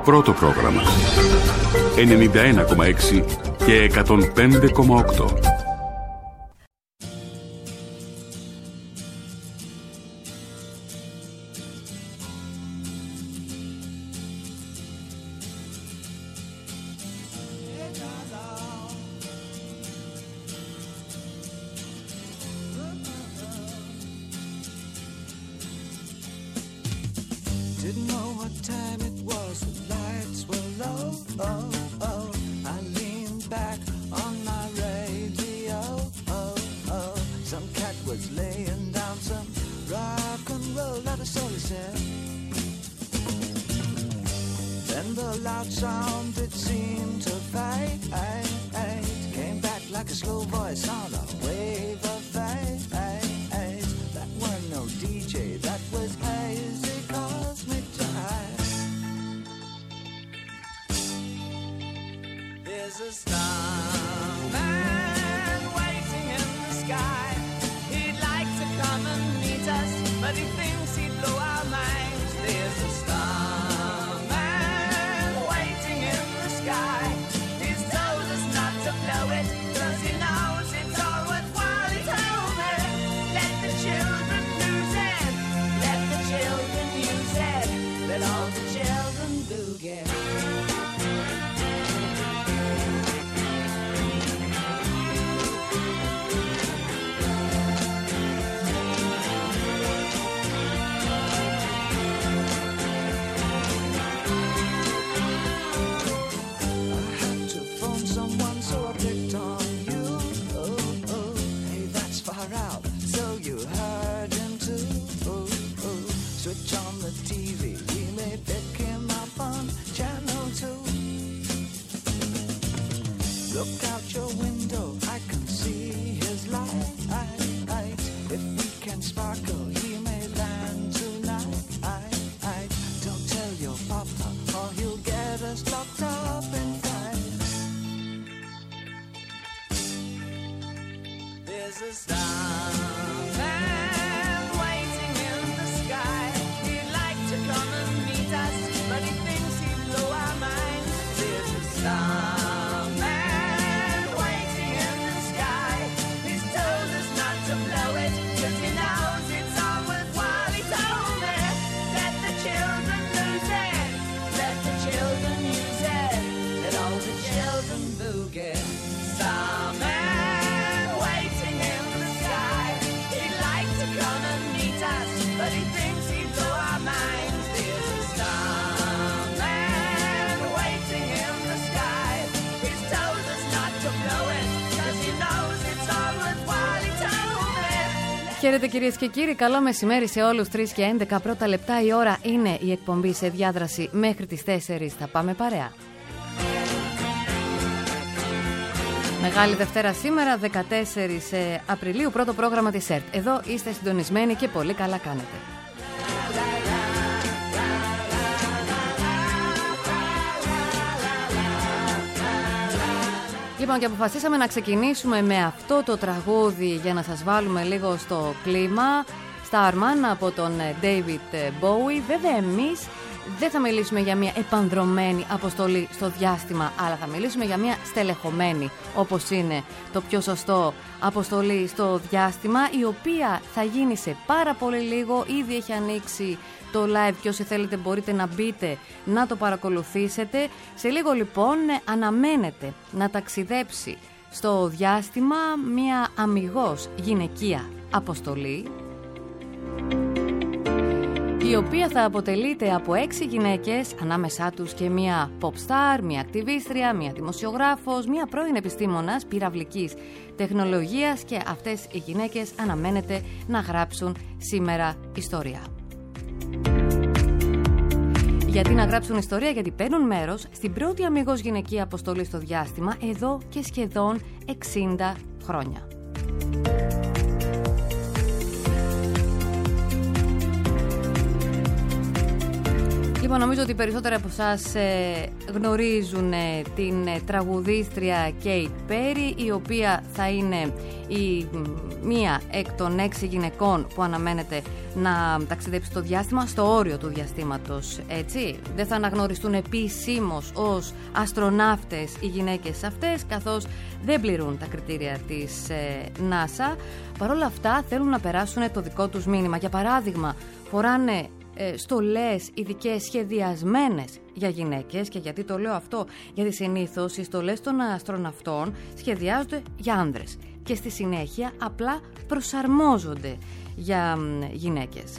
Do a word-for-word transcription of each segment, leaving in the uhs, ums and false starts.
Πρώτο πρόγραμμα. ενενήντα ένα κόμμα έξι και εκατόν πέντε κόμμα οκτώ. Χαίρετε κυρίες και κύριοι, καλό μεσημέρι σε όλους. Τρεις και έντεκα πρώτα λεπτά η ώρα είναι η εκπομπή σε διάδραση μέχρι τις τέσσερις. Θα πάμε παρέα. Μεγάλη Δευτέρα σήμερα, δεκατέσσερις Απριλίου, πρώτο πρόγραμμα της ΕΡΤ. Εδώ είστε συντονισμένοι και πολύ καλά κάνετε. Λοιπόν, και αποφασίσαμε να ξεκινήσουμε με αυτό το τραγούδι για να σας βάλουμε λίγο στο κλίμα. Starman από τον David Bowie. Βέβαια εμείς δεν θα μιλήσουμε για μια επανδρωμένη αποστολή στο διάστημα, αλλά θα μιλήσουμε για μια στελεχωμένη, όπως είναι το πιο σωστό, αποστολή στο διάστημα, η οποία θα γίνει σε πάρα πολύ λίγο. Ήδη έχει ανοίξει το live και όσοι θέλετε μπορείτε να μπείτε να το παρακολουθήσετε. Σε λίγο λοιπόν αναμένεται να ταξιδέψει στο διάστημα μια αμιγώς γυναικεία αποστολή, η οποία θα αποτελείται από έξι γυναίκες, ανάμεσά τους και μία pop star, μία ακτιβίστρια, μία δημοσιογράφος, μία πρώην επιστήμονας πυραυλικής τεχνολογίας, και αυτές οι γυναίκες αναμένεται να γράψουν σήμερα ιστορία. Γιατί να γράψουν ιστορία? Γιατί παίρνουν μέρος στην πρώτη αμιγώς γυναικεία αποστολή στο διάστημα εδώ και σχεδόν εξήντα χρόνια. Λοιπόν, νομίζω ότι περισσότεροι από εσάς ε, γνωρίζουν ε, την ε, τραγουδίστρια Κέιτ Πέρι, η οποία θα είναι η μία εκ των έξι γυναικών που αναμένεται να ταξιδέψει στο διάστημα, στο όριο του διαστήματος, έτσι. Δεν θα αναγνωριστούν επισήμως ως αστροναύτες οι γυναίκες αυτές, καθώς δεν πληρούν τα κριτήρια της ε, NASA. Παρ' όλα αυτά θέλουν να περάσουν το δικό τους μήνυμα. Για παράδειγμα, φοράνε στολές ειδικές σχεδιασμένες για γυναίκες. Και γιατί το λέω αυτό? Γιατί συνήθως οι στολές των αστροναυτών σχεδιάζονται για άνδρες και στη συνέχεια απλά προσαρμόζονται για γυναίκες.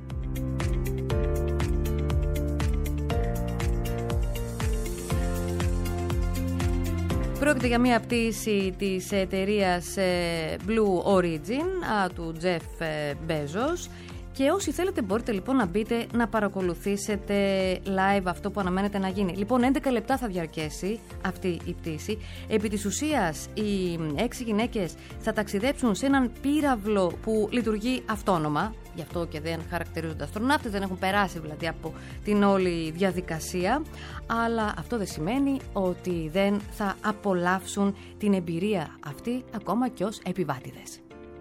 Πρόκειται για μία πτήση της εταιρείας Blue Origin του Jeff Bezos. Και όσοι θέλετε μπορείτε λοιπόν να μπείτε να παρακολουθήσετε live αυτό που αναμένεται να γίνει. Λοιπόν, έντεκα λεπτά θα διαρκέσει αυτή η πτήση. Επί της ουσίας οι έξι γυναίκες θα ταξιδέψουν σε έναν πύραυλο που λειτουργεί αυτόνομα. Γι' αυτό και δεν χαρακτηρίζονται αστροναύτες, δεν έχουν περάσει δηλαδή από την όλη διαδικασία. Αλλά αυτό δεν σημαίνει ότι δεν θα απολαύσουν την εμπειρία αυτή ακόμα και ως επιβάτηδες.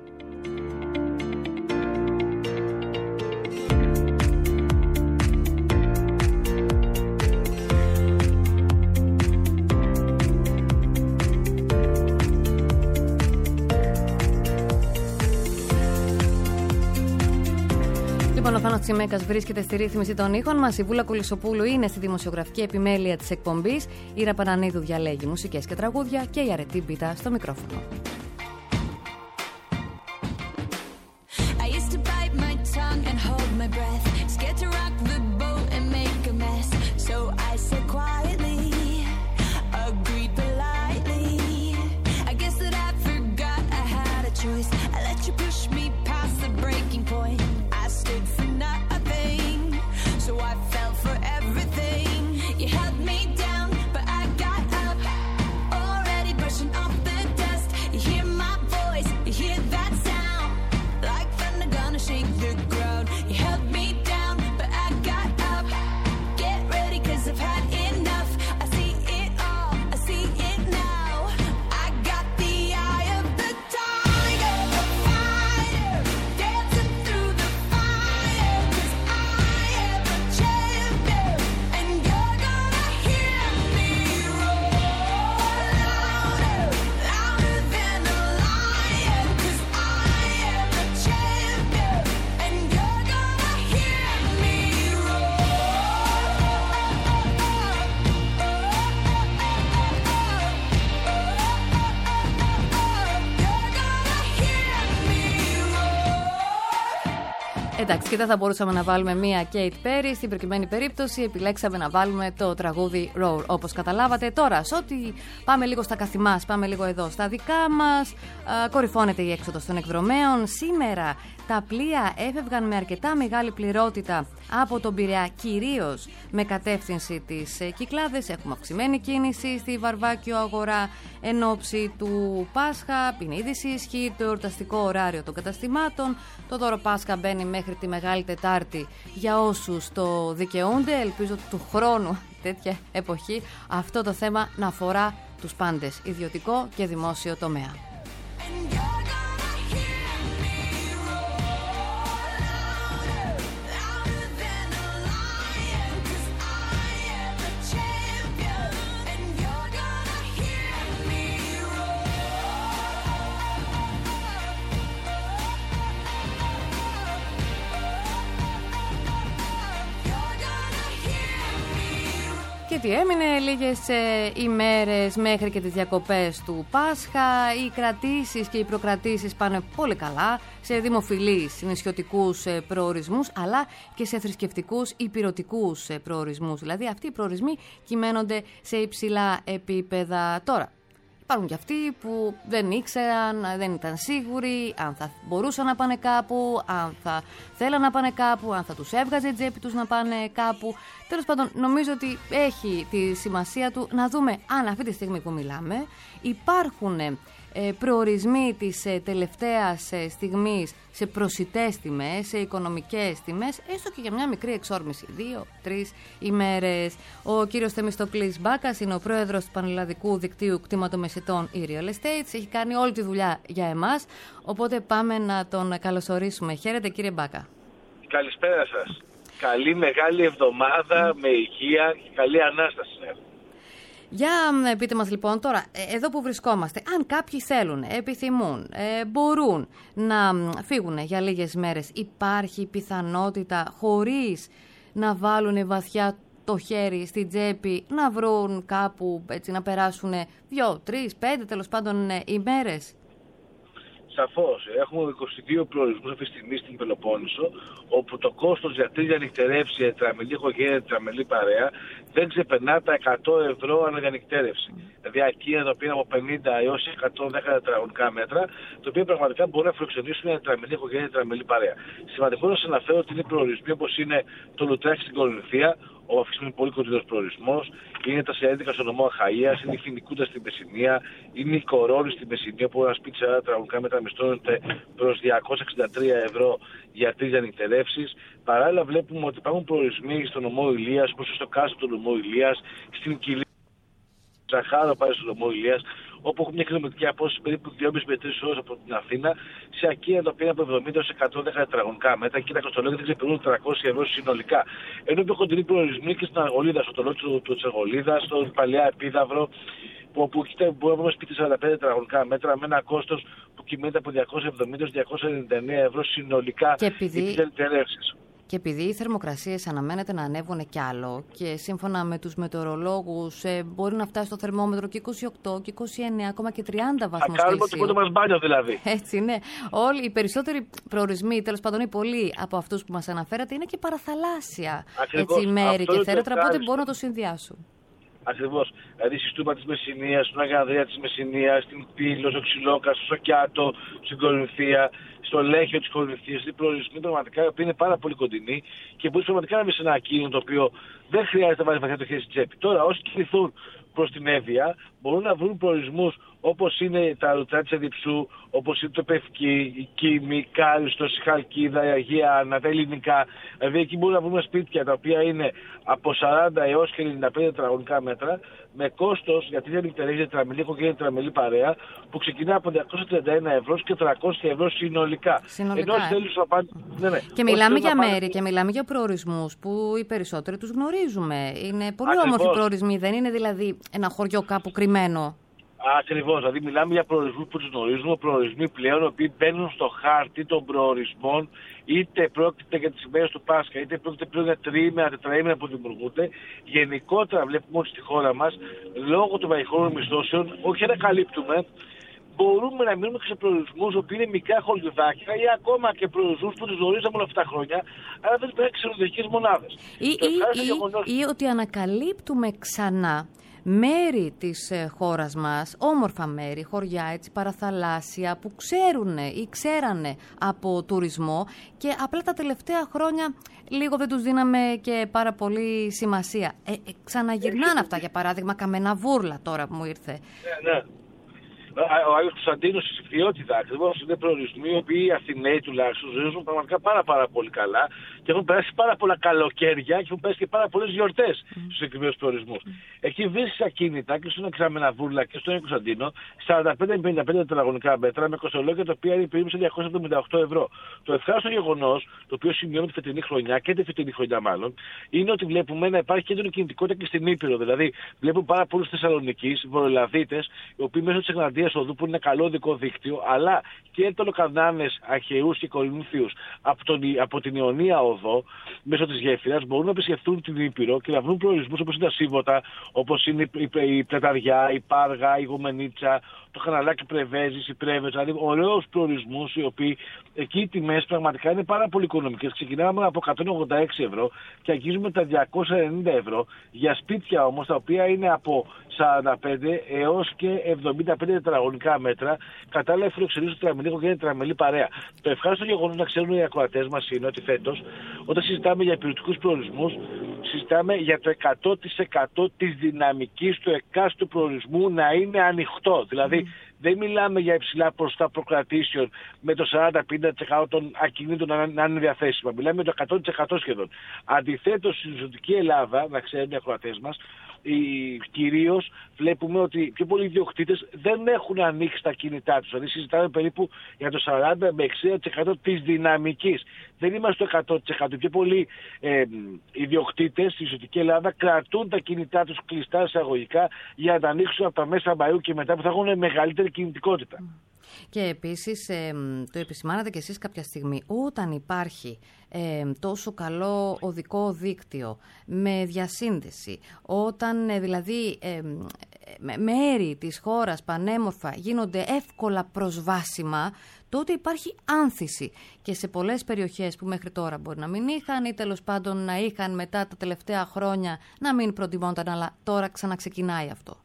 Λοιπόν, ο Θάνος Τσιμέκας βρίσκεται στη ρύθμιση των ήχων μας. Η Βούλα Κουλισσοπούλου είναι στη δημοσιογραφική επιμέλεια της εκπομπής. Η Ήρα Πανανίδου διαλέγει μουσικές και τραγούδια και η Αρετή Μπίτα στο μικρόφωνο. Εντάξει, και δεν θα μπορούσαμε να βάλουμε μία Kate Perry. Στην προκειμένη περίπτωση επιλέξαμε να βάλουμε το τραγούδι Roar, όπως καταλάβατε. Τώρα, σε ό,τι πάμε λίγο στα καθημάς, πάμε λίγο εδώ στα δικά μας. Κορυφώνεται η έξοδος των εκδρομέων. Σήμερα τα πλοία έφευγαν με αρκετά μεγάλη πληρότητα από τον Πειραιά, κυρίως με κατεύθυνση τις Κυκλάδες. Έχουμε αυξημένη κίνηση στη Βαρβάκιο αγορά εν ώψη του Πάσχα. Είναι ήδη σε ισχύ το εορταστικό ωράριο των καταστημάτων. Το δώρο Πάσχα μπαίνει μέχρι τη Μεγάλη Τετάρτη για όσους το δικαιούνται. Ελπίζω του χρόνου, τέτοια εποχή, αυτό το θέμα να αφορά τους πάντες, ιδιωτικό και δημόσιο τομέα. Και τι έμεινε, λίγες ε, ημέρες μέχρι και τις διακοπές του Πάσχα. Οι κρατήσεις και οι προκρατήσεις πάνε πολύ καλά σε δημοφιλείς νησιωτικούς ε, προορισμούς, αλλά και σε θρησκευτικούς υπηρωτικούς ε, προορισμούς. Δηλαδή αυτοί οι προορισμοί κυμαίνονται σε υψηλά επίπεδα. Τώρα, υπάρχουν και αυτοί που δεν ήξεραν, δεν ήταν σίγουροι αν θα μπορούσαν να πάνε κάπου, αν θα θέλαν να πάνε κάπου, αν θα τους έβγαζε η τσέπη τους να πάνε κάπου. Τέλος πάντων, νομίζω ότι έχει τη σημασία του να δούμε αν αυτή τη στιγμή που μιλάμε υπάρχουν προορισμοί της τελευταίας στιγμής σε προσιτές τιμές, σε οικονομικές τιμές, έστω και για μια μικρή εξόρμηση, δύο-τρεις ημέρες. Ο κύριος Θεμιστοκλής Μπάκας είναι ο πρόεδρος του Πανελλαδικού Δικτύου Κτηματομεσητών e-Real Estates. Έχει κάνει όλη τη δουλειά για εμάς, οπότε πάμε να τον καλωσορίσουμε. Χαίρετε κύριε Μπάκα. Καλησπέρα σας. Καλή μεγάλη εβδομάδα με υγεία και καλή Ανάσταση. Για πείτε μας λοιπόν τώρα, εδώ που βρισκόμαστε, αν κάποιοι θέλουν, επιθυμούν, ε, μπορούν να φύγουν για λίγες μέρες, υπάρχει πιθανότητα χωρίς να βάλουν βαθιά το χέρι στην τσέπη, να βρουν κάπου, έτσι, να περάσουν δύο, τρεις, πέντε τέλος πάντων ημέρες? Σαφώς. Έχουμε είκοσι δύο προορισμούς αυτή τη στιγμή στην Πελοπόννησο, όπου το κόστος για τρία νυχτερεύσει, τετραμελή οικογένεια, τετραμελή παρέα, δεν ξεπερνά τα εκατό ευρώ αναδιανυκτέρευση. Mm. Δηλαδή ακίνητα τα οποία από πενήντα έως εκατόν δέκα τετραγωνικά μέτρα, τα οποία πραγματικά μπορούν να φιλοξενήσουν μια τετραμελή οικογένεια, τετραμελή παρέα. Σημαντικό να σας αναφέρω ότι είναι προορισμοί όπως είναι το Λουτράκι στην Κορινθία, ο αυτός είναι πολύ κοντινός προορισμός, είναι τα Σιέντικα στο νομό Αχαΐας, είναι η Φινικούτα στην Μεσσηνία, είναι η Κορώνη στην Μεσσηνία, που ένα σπίτι σαράντα τετραγωνικά μέτρα μισθώνεται προς διακόσια εξήντα τρία ευρώ για τρεις ανυκτερεύσεις. Παράλληλα βλέπουμε ότι υπάρχουν προορισμοί στο νομό Ηλίας, όπως στο κάστρο του νομό Ηλίας, στην Κιλή, Ζαχάρο πάει στο νομό Ηλίας, όπου έχουμε μια κιλομετρική απόσταση περίπου δυόμισι με τρεις ώρες από την Αθήνα, σε ακίνητα τα οποία είναι από εβδομήντα έως εκατόν δέκα τετραγωνικά μέτρα και τα κοστολόγια δεν ξεπερνούν τριακόσια ευρώ συνολικά. Ενώ πιο κοντινοί προορισμοί και στην Αργολίδα, στο τολόι του, του Τσεργολίδα, στο Παλαιά Επίδαυρο, όπου μπορεί να βρούμε σπίτι σαράντα πέντε τετραγωνικά μέτρα με ένα κόστος που κυμαίνεται από διακόσια εβδομήντα έως διακόσια ενενήντα εννέα ευρώ συνολικά για τις εντερεύσεις. Και επειδή οι θερμοκρασίες αναμένεται να ανέβουν κι άλλο και σύμφωνα με τους μετεωρολόγους ε, μπορεί να φτάσει στο θερμόμετρο και είκοσι οκτώ και είκοσι εννέα, ακόμα και τριάντα βαθμούς Κελσίου. Θα κάνουμε το πρώτο μας μπάνιο δηλαδή. Έτσι είναι. Όλοι οι περισσότεροι προορισμοί, τέλος πάντων οι πολλοί από αυτούς που μας αναφέρατε, είναι και παραθαλάσσια έτσι, μέρη και θέρετρα, οπότε μπορούν να το συνδυάσουν. Ακριβώς. Δηλαδή στη Στούπα της Μεσσηνίας, στην Αγανδρία της Μεσσηνίας, στην Πύλο, στο Ξυλόκα, στο Σοκιάτο, στην Κορινθία, στο Λέχιο της Κορινθίας. Είναι προορισμοί πραγματικά που είναι πάρα πολύ κοντινοί και μπορείς πραγματικά να βρεις ένα ακίνητο το οποίο δεν χρειάζεται να βάλει βαθιά το χέρι στην τσέπη. Τώρα, όσοι κινηθούν προς την Εύβοια, μπορούν να βρουν προορισμούς όπως είναι τα Λουτρά της Εδιψού, όπως είναι το Πευκή, η Κίμη, η Κάριστο, η Χαλκίδα, η Αγία Άννα, τα ελληνικά. Δηλαδή εκεί μπορούν να βρούμε σπίτια τα οποία είναι από σαράντα έως και ενενήντα πέντε τετραγωνικά μέτρα, με κόστος για τρία νυχτερεύσεις, τετραμελή οικογένεια, τετραμελή παρέα, που ξεκινά από διακόσια τριάντα ένα ευρώ και τριακόσια ευρώ συνολικά. Συνολικά. Ενώ θέλεις να πάνε... ναι, ναι. Και μιλάμε για μέρη πάνε... και μιλάμε για προορισμούς που οι περισσότεροι τους γνωρίζουμε. Είναι πολύ Ακριβώς. όμορφοι προορισμοί, δεν είναι δηλαδή ένα χωριό κάπου κρυμμένο. Ακριβώς, δηλαδή μιλάμε για προορισμούς που τους γνωρίζουμε, προορισμοί πλέον οι οποίοι μπαίνουν στο χάρτη των προορισμών, είτε πρόκειται για τις ημέρες του Πάσχα, είτε πρόκειται πλέον για τριήμερα, τετραήμερα που δημιουργούνται. Γενικότερα βλέπουμε ότι στη χώρα μας, λόγω των βαϊχόρων μισθώσεων, όχι να καλύπτουμε, μπορούμε να μείνουμε και σε προορισμούς που είναι μικρά χωριουδάκια ή ακόμα και προορισμούς που τους γνωρίζαμε όλα αυτά τα χρόνια, αλλά δεν υπάρχουν ξενοδοχειακές μονάδες. Ή, ή, ή, γεγονός... ή ότι ανακαλύπτουμε ξανά μέρη της χώρας μας, όμορφα μέρη, χωριά, έτσι, παραθαλάσσια, που ξέρουν ή ξέρανε από τουρισμό και απλά τα τελευταία χρόνια λίγο δεν τους δίναμε και πάρα πολύ σημασία. Ε, ε, ξαναγυρνάνε αυτά, για παράδειγμα, Καμεναβούρλα τώρα που μου ήρθε. Ναι, ναι. Ο Άγιος Κωνσταντίνος στη Φθιώτιδα ακριβώς είναι προορισμοί οι οποίοι οι Αθηναίοι τουλάχιστον ζουν πραγματικά πάρα, πάρα πολύ καλά και έχουν περάσει πάρα πολλά καλοκαίρια και έχουν περάσει και πάρα πολλές γιορτές mm. στους συγκεκριμένους προορισμούς. Mm. Εκεί βρίσκεις ακίνητα και στον Καμεναβούρλα και στον Άγιο Κωνσταντίνο σαράντα πέντε με πενήντα πέντε τετραγωνικά μέτρα με κοστολόγια τα οποία είναι περίπου σε διακόσια εβδομήντα οκτώ ευρώ. Το ευχάριστο γεγονός, το οποίο σημειώνει τη φετινή χρονιά και τη φετινή χρονιά μάλλον, είναι ότι βλέπουμε να υπάρχει και έντονη κινητικότητα και στην Ήπειρο. Δηλαδή, βλέπουμε πάρα πολλούς Θεσσαλονικείς, Βορειοελλαδίτες, οι οποίοι μέσω της Εγναντίας Οδού, που είναι καλό οδικό δίκτυο, αλλά και Τελοκαρνάνες, Αχαιούς και Κορινθίους από, τον, από την Ιωνία Οδό, μέσω της γέφυρας, μπορούν να επισκεφτούν την Ήπειρο και να βρουν προορισμούς όπως είναι τα Σίβωτα, όπως είναι η, η, η Πλεταριά, η Πάργα, η Γουμενίτσα, το Καναλάκι Πρεβέζης, η Πρέβεζα, δηλαδή ωραίους προορισμούς, οι οποίοι εκεί οι τιμές πραγματικά είναι πάρα πολύ οικονομικές. Ξεκινάμε από εκατόν ογδόντα έξι ευρώ και αγγίζουμε τα διακόσια ενενήντα ευρώ για σπίτια όμως τα οποία είναι από σαράντα πέντε έως και εβδομήντα πέντε τετραγωνικά μέτρα, κατάλληλα φιλοξενήσεων τετραμελή οικογένεια, τετραμελή παρέα. Το ευχάριστο γεγονός να ξέρουν οι ακροατές μας είναι ότι φέτος, όταν συζητάμε για υπηρετικούς προορισμούς, συζητάμε για το εκατό τοις εκατό της δυναμικής του εκάστου προορισμού να είναι ανοιχτό. Δηλαδή, Δεν μιλάμε για υψηλά ποσοστά προκρατήσεων με το σαράντα πενήντα τοις εκατό των ακινήτων να, να είναι διαθέσιμα. Μιλάμε με το εκατό τοις εκατό σχεδόν. Αντιθέτως, στην Ζωτική Ελλάδα, να ξέρουν οι ακροατές μας, κυρίως βλέπουμε ότι πιο πολλοί ιδιοκτήτες δεν έχουν ανοίξει τα κινητά τους. Δηλαδή συζητάμε περίπου για το σαράντα με εξήντα τοις εκατό της δυναμικής. Δεν είμαστε στο εκατό τοις εκατό. Πιο πολλοί ε, ιδιοκτήτες στη Ζωτική Ελλάδα κρατούν τα κινητά τους κλειστά εισαγωγικά για να τα ανοίξουν από τα μέσα Μαΐου και μετά που θα έχουν μεγαλύτερη κινητικότητα. Και επίσης ε, το επισημάνατε και εσείς κάποια στιγμή, όταν υπάρχει ε, τόσο καλό οδικό δίκτυο με διασύνδεση, όταν ε, δηλαδή ε, με μέρη της χώρας πανέμορφα γίνονται εύκολα προσβάσιμα, τότε υπάρχει άνθηση και σε πολλές περιοχές που μέχρι τώρα μπορεί να μην είχαν ή τέλος πάντων να είχαν μετά τα τελευταία χρόνια να μην προτιμώνταν, αλλά τώρα ξαναξεκινάει αυτό.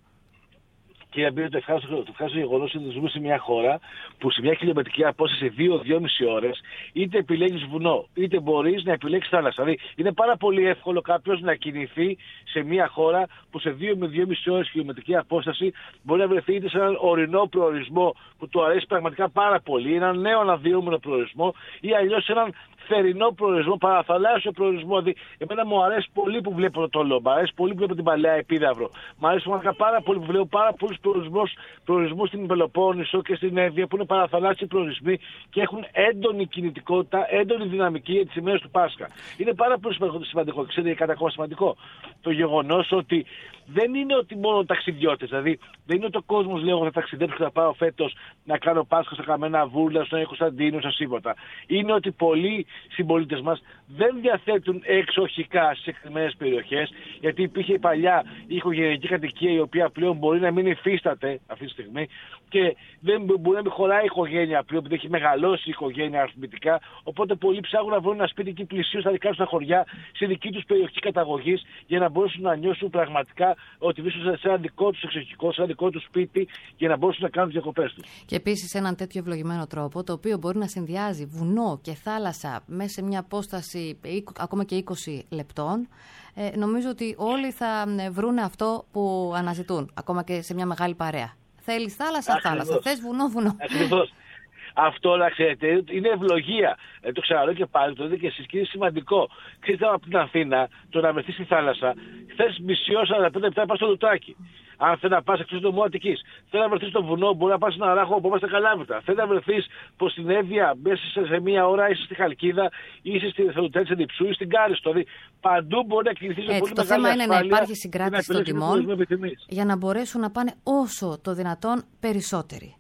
Κύριε Μπίρο, το ευχάριστο γεγονός είναι ότι ζούμε σε μια χώρα που σε μια χιλιομετρική απόσταση δύο με δυόμιση ώρες είτε επιλέγεις βουνό, είτε μπορείς να επιλέξεις θάλασσα. Δηλαδή είναι πάρα πολύ εύκολο κάποιος να κινηθεί σε μια χώρα που σε δύο με δυόμιση ώρες χιλιομετρική απόσταση μπορεί να βρεθεί είτε σε έναν ορεινό προορισμό που του αρέσει πραγματικά πάρα πολύ, έναν νέο αναδυόμενο προορισμό ή αλλιώς σε έναν θερινό προορισμό, παραθαλάσσιο προορισμό. Δηλαδή, εμένα μου αρέσει πολύ που βλέπω το Τόλο, μου αρέσει πολύ που βλέπω την Παλαιά Επίδαυρο. Μου αρέσει πραγματικά πάρα πολύ που βλέπω πάρα πολλούς προορισμούς, προορισμούς στην Πελοπόννησο και στην Εύβοια που είναι παραθαλάσσιοι προορισμοί και έχουν έντονη κινητικότητα, έντονη δυναμική για τις ημέρες του Πάσχα. Είναι πάρα πολύ σημαντικό, ξέρετε, κάτι ακόμα σημαντικό. Το γεγονός ότι δεν είναι ότι μόνο ταξιδιώτες, δηλαδή δεν είναι ότι ο κόσμος λέει: εγώ θα ταξιδέψω και θα πάω φέτος να κάνω Πάσχα στα Καμένα Βούρλα, στον Άγιο Κωνσταντίνο, στα Σύμβοτα. Είναι ότι πολλοί συμπολίτες μας δεν διαθέτουν εξοχικά σε συγκεκριμένες περιοχές, γιατί υπήρχε η παλιά η οικογενειακή κατοικία, η οποία πλέον μπορεί να μην υφίσταται αυτή τη στιγμή και δεν μπορεί να μην χωράει η οικογένεια πλέον, επειδή έχει μεγαλώσει η οικογένεια αριθμητικά. Οπότε πολλοί ψάχνουν να βρουν ένα σπίτι εκεί πλησίως στα δικά τους τα χωριά, στη δική τους περιοχή καταγωγής, για να μπορέσουν να νιώσουν πραγματικά ότι βρίσκονται σε ένα δικό τους εξοχικό, σε ένα δικό τους σπίτι, για να μπορέσουν να κάνουν τις διακοπές τους. Και επίσης έναν τέτοιο ευλογημένο τρόπο, το οποίο μπορεί να συνδυάζει βουνό και θάλασσα μέσα σε μια απόσταση ακόμα και είκοσι λεπτών, ε, νομίζω ότι όλοι θα βρουν αυτό που αναζητούν, ακόμα και σε μια μεγάλη παρέα. Θέλεις θάλασσα, Ακριβώς. θάλασσα. Θες βουνό, βουνό. Ακριβώς. Αυτό, να ξέρετε, είναι ευλογία. Ε, το ξαναλέω και πάλι, το δείτε και εσείς, και είναι σημαντικό. Ξέρετε, από την Αθήνα, το να βρεθείς στη θάλασσα, θες μισή ώρα, σαράντα πέντε λεπτά να πας στο Λουτράκι. Αν θέλει να πας εκτός του νομού Αττικής, θέλει να βρεθείς στο βουνό, μπορεί να πας στον Αράχο που είμαστε στα Καλάβρητα. Θέλει να βρεθείς προς την Εύβοια, μέσα σε μία ώρα είσαι στη Χαλκίδα, είσαι στη Θελουτέλη Διψού ή στην Κάριστο. Δηλαδή παντού μπορεί να κινηθείς με πολύ το μεγάλη θέμα είναι να ασφάλεια υπάρχει συγκράτηση των τιμών για να μπορέσουν να πάνε όσο το δυνατόν περισσότεροι.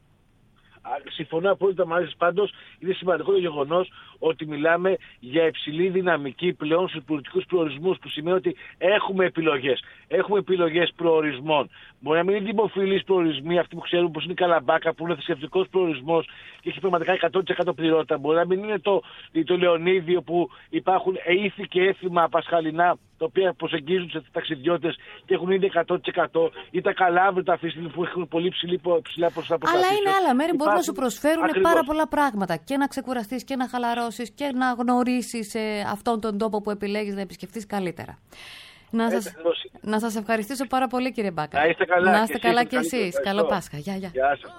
Συμφωνώ απόλυτα μαζί σας. Πάντως είναι σημαντικό το γεγονός ότι μιλάμε για υψηλή δυναμική πλέον στους πολιτικούς προορισμούς, που σημαίνει ότι έχουμε επιλογές. Έχουμε επιλογές προορισμών. Μπορεί να μην είναι δημοφιλείς προορισμοί, αυτοί που ξέρουν πως είναι η Καλαμπάκα, που είναι θρησκευτικός προορισμός και έχει πραγματικά εκατό τοις εκατό πληρότητα. Μπορεί να μην είναι το, το Λεωνίδιο, που υπάρχουν ήθη και έθιμα πασχαλινά, τα οποία προσεγγίζουν τους ταξιδιώτες και έχουν ήδη εκατό τοις εκατό, ή τα Καλάβρητα αυτή τη στιγμή που έχουν πολύ ψηλά ποσοστά. Αλλά είναι άλλα μέρη που μπορούν να σου προσφέρουν Ακριβώς. πάρα πολλά πράγματα. Και να ξεκουραστείς και να χαλαρώσεις και να γνωρίσεις ε, αυτόν τον τόπο που επιλέγεις να επισκεφτείς καλύτερα. Να σας, να σας ευχαριστήσω πάρα πολύ, κύριε Μπάκα. Να είστε καλά, να είστε και καλά εσείς, και εσείς. Καλό Πάσχα. Γεια, γεια. Γεια σας.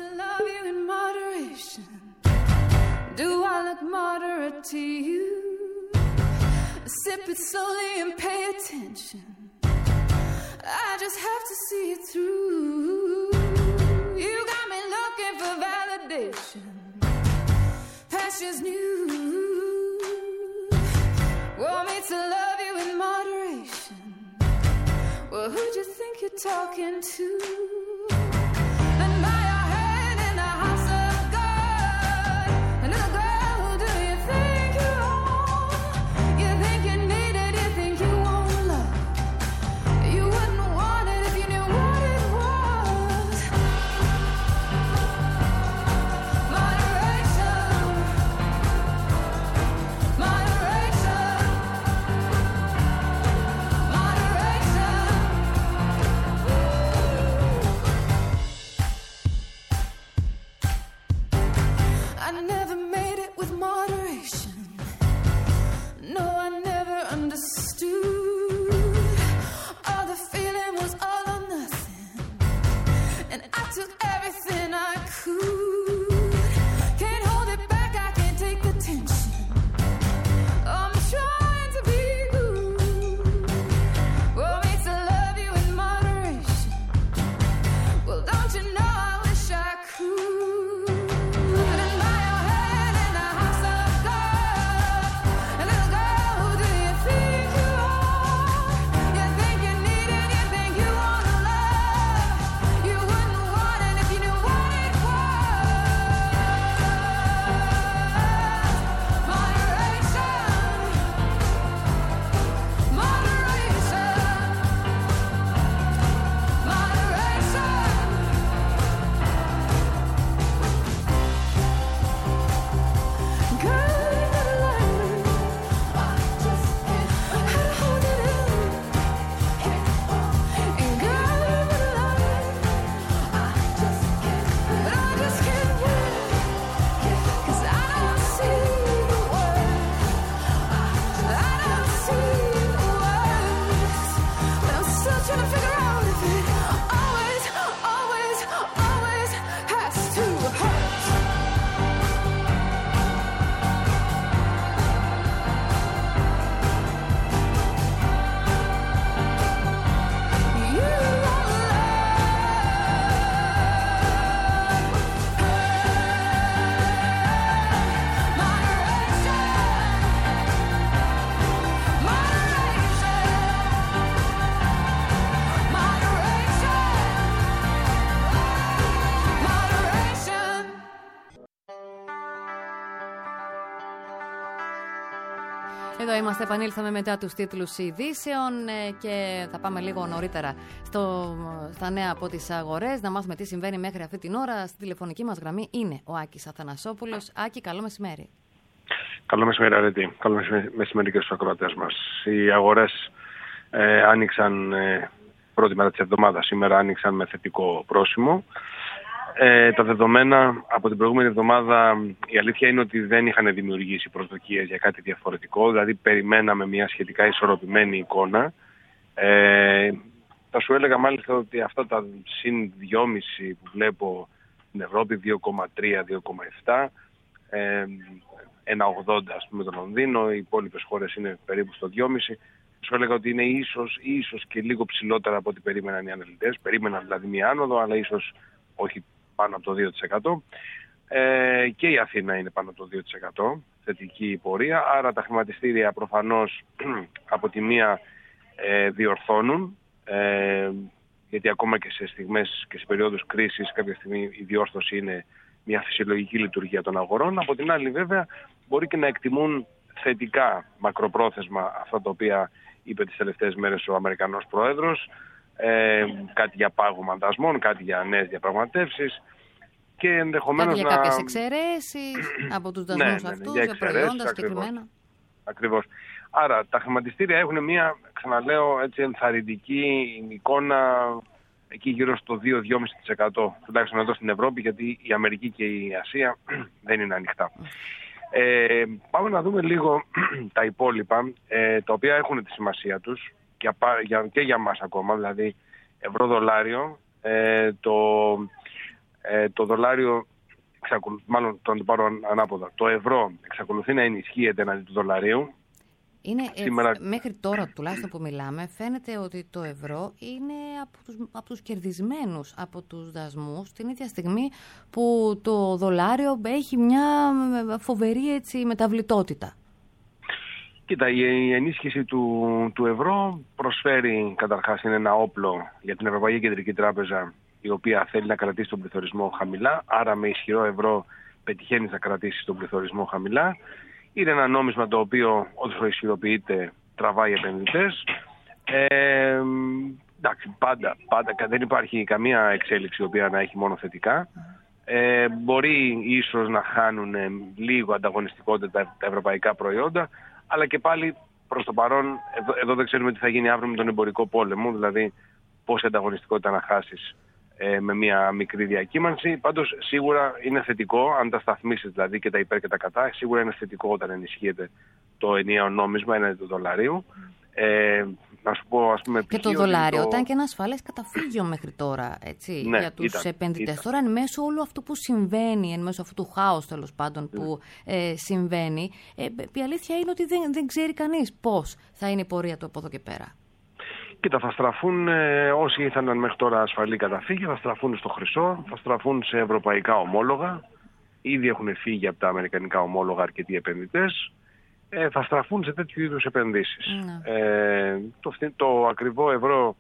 Do I look moderate to you? Sip it slowly and pay attention. I just have to see it through. You got me looking for validation. Pastures new. Want me to love you in moderation. Well, who'd you think you're talking to? And by your hand in the house of God, little girl, who do you think you are? You think you need it, you think you want love. You wouldn't want it if you knew what it was. Moderation, moderation, moderation. Εδώ είμαστε, επανήλθαμε μετά τους τίτλους ειδήσεων ε, και θα πάμε λίγο νωρίτερα στο, στα νέα από τις αγορές, να μάθουμε τι συμβαίνει μέχρι αυτή την ώρα. Στη τηλεφωνική μας γραμμή είναι ο Άκης Αθανασόπουλος. Άκη, καλό μεσημέρι. Καλό μεσημέρι, Αρέτη. Καλό μεσημέρι και στους ακροατές μας. Οι αγορές ε, άνοιξαν ε, πρώτη μέρα της εβδομάδας. Σήμερα άνοιξαν με θετικό πρόσημο. Ε, τα δεδομένα από την προηγούμενη εβδομάδα, η αλήθεια είναι ότι δεν είχαν δημιουργήσει προσδοκίες για κάτι διαφορετικό. Δηλαδή περιμέναμε μια σχετικά ισορροπημένη εικόνα. Ε, θα σου έλεγα μάλιστα ότι αυτά τα συν δυόμισι που βλέπω στην Ευρώπη, δύο κόμμα τρία, δύο κόμμα επτά, ε, ένα κόμμα ογδόντα ας πούμε το Λονδίνο, οι υπόλοιπες χώρες είναι περίπου στο δυόμισι. Σου έλεγα ότι είναι ίσως, ίσως και λίγο ψηλότερα από ό,τι περίμεναν οι αναλυτές. Περίμεναν δηλαδή μια άνοδο, αλλά ίσως όχι πάνω από το δύο τοις εκατό. Ε, και η Αθήνα είναι πάνω από το δύο τοις εκατό, θετική πορεία. Άρα τα χρηματιστήρια προφανώς από τη μία ε, διορθώνουν, ε, γιατί ακόμα και σε στιγμές και σε περίοδους κρίσης κάποια στιγμή η διόρθωση είναι μια φυσιολογική λειτουργία των αγορών. Από την άλλη βέβαια μπορεί και να εκτιμούν θετικά μακροπρόθεσμα αυτά τα οποία είπε τις τελευταίες μέρες ο Αμερικανός Πρόεδρος, ε, κάτι για πάγωμα δασμών, κάτι για νέες διαπραγματεύσεις και ενδεχομένως κάτι για να... κάποιες εξαιρέσεις από τους δασμούς ναι, ναι, ναι, αυτούς, για, για προϊόντα συγκεκριμένα. Ακριβώς. Άρα τα χρηματιστήρια έχουν μια, ξαναλέω, έτσι ενθαρρυντική εικόνα εκεί γύρω στο δύο με δύο κόμμα πέντε τοις εκατό, τουλάχιστον εδώ στην Ευρώπη, γιατί η Αμερική και η Ασία δεν είναι ανοιχτά. Ε, πάμε να δούμε λίγο τα υπόλοιπα, ε, τα οποία έχουν τη σημασία τους και για, και για μας ακόμα, δηλαδή ευρώ-δολάριο, ε, το, ε, το δολάριο, μάλλον το να το πάρω ανάποδα, το ευρώ εξακολουθεί να ενισχύεται εναντί του δολαρίου. Είναι, Σήμερα... ε, μέχρι τώρα τουλάχιστον που μιλάμε, φαίνεται ότι το ευρώ είναι από τους, από τους κερδισμένους από τους δασμούς, την ίδια στιγμή που το δολάριο έχει μια φοβερή έτσι, μεταβλητότητα. Κοίτα, η ενίσχυση του, του ευρώ προσφέρει καταρχάς είναι ένα όπλο για την Ευρωπαϊκή Κεντρική Τράπεζα, η οποία θέλει να κρατήσει τον πληθωρισμό χαμηλά, άρα με ισχυρό ευρώ πετυχαίνει να κρατήσει τον πληθωρισμό χαμηλά. Είναι ένα νόμισμα το οποίο όσο ισχυροποιείται τραβάει επενδυτές. Ε, εντάξει, πάντα, πάντα δεν υπάρχει καμία εξέλιξη η οποία να έχει μόνο θετικά. Ε, μπορεί ίσως να χάνουν λίγο ανταγωνιστικότητα τα ευρωπαϊκά προϊόντα, αλλά και πάλι προς το παρόν, εδώ, εδώ δεν ξέρουμε τι θα γίνει αύριο με τον εμπορικό πόλεμο, δηλαδή πόση ανταγωνιστικότητα να χάσεις ε, με μια μικρή διακύμανση. Πάντως σίγουρα είναι θετικό, αν τα σταθμίσεις δηλαδή και τα υπέρ και τα κατά, σίγουρα είναι θετικό όταν ενισχύεται το ενιαίο νόμισμα έναντι του δολαρίου. Ε, να σου πω, ας πούμε, και το δολάριο το... ήταν και ένα ασφαλές καταφύγιο μέχρι τώρα, έτσι, ναι, για τους ήταν, επενδυτές. Ήταν. Τώρα, εν μέσω όλου αυτού που συμβαίνει, εν μέσω αυτού του χάους τέλος πάντων που ε, συμβαίνει, ε, η αλήθεια είναι ότι δεν, δεν ξέρει κανείς πώς θα είναι η πορεία του από εδώ και πέρα. Κοίτα, θα στραφούν ε, όσοι ήθελαν μέχρι τώρα ασφαλή καταφύγια, θα στραφούν στο χρυσό, θα στραφούν σε ευρωπαϊκά ομόλογα. Ήδη έχουν φύγει από τα αμερικανικά ομόλογα αρκετοί επενδυτές. Ε, θα στραφούν σε τέτοιου είδους επενδύσεις. Mm. Ε, το, το ακριβό ευρώ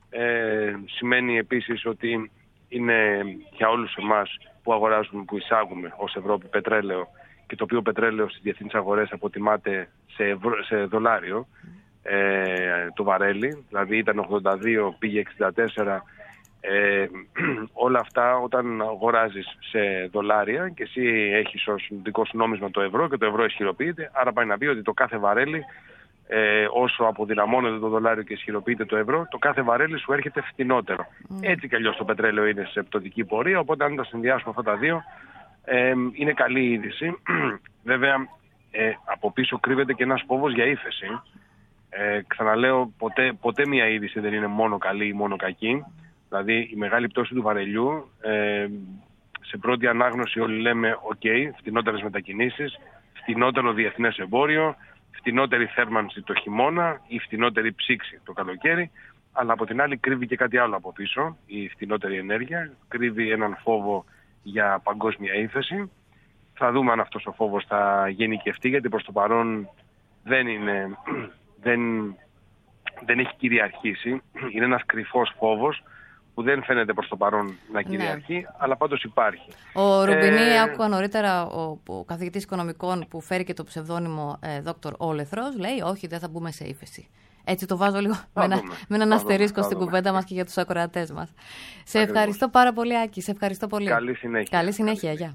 ε, σημαίνει επίσης ότι είναι για όλους εμάς που αγοράζουμε, που εισάγουμε ως Ευρώπη πετρέλαιο και το οποίο πετρέλαιο στις διεθνείς αγορές αποτιμάται σε, ευρώ, σε δολάριο ε, το βαρέλι, δηλαδή ήταν ογδόντα δύο, πήγε εξήντα τέσσερα. Ε, όλα αυτά όταν αγοράζεις σε δολάρια και εσύ έχεις ως δικό σου νόμισμα το ευρώ και το ευρώ ισχυροποιείται, άρα πάει να πει ότι το κάθε βαρέλι ε, όσο αποδυναμώνεται το δολάριο και ισχυροποιείται το ευρώ, το κάθε βαρέλι σου έρχεται φτηνότερο. Mm. Έτσι κι αλλιώς το πετρέλαιο είναι σε πτωτική πορεία, οπότε αν τα συνδυάσουμε αυτά τα δύο ε, είναι καλή είδηση. Βέβαια ε, από πίσω κρύβεται και ένας φόβος για ύφεση. Ε, ξαναλέω, ποτέ, ποτέ μια είδηση δεν είναι μόνο καλή ή μόνο κακή. Δηλαδή η μεγάλη πτώση του βαρελιού, ε, σε πρώτη ανάγνωση όλοι λέμε οκ, okay, φτηνότερες μετακινήσεις, φτηνότερο διεθνές εμπόριο, φτηνότερη θέρμανση το χειμώνα ή φτηνότερη ψήξη το καλοκαίρι, αλλά από την άλλη κρύβει και κάτι άλλο από πίσω, η φτηνότερη ενέργεια, κρύβει έναν φόβο για παγκόσμια ύφεση. Θα δούμε αν αυτός ο φόβος θα γενικευτεί, γιατί προς το παρόν δεν, είναι, δεν, δεν έχει κυριαρχήσει, είναι ένας κρυφός φόβος, που δεν φαίνεται προς το παρόν να κυριαρχεί, ναι. αλλά πάντως υπάρχει. Ο Ρουμπινί, ε... άκουγα νωρίτερα, ο, ο καθηγητής οικονομικών που φέρει και το ψευδόνυμο ε, Δόκτωρ Όλεθρος, λέει όχι, δεν θα μπούμε σε ύφεση. Έτσι το βάζω λίγο με, ένα, με έναν αστερίσκο στην κουβέντα μας και για τους ακροατές μας. Σε Ακριβώς. ευχαριστώ πάρα πολύ, Άκη. Σε ευχαριστώ πολύ. Καλή συνέχεια. Καλή συνέχεια, γεια.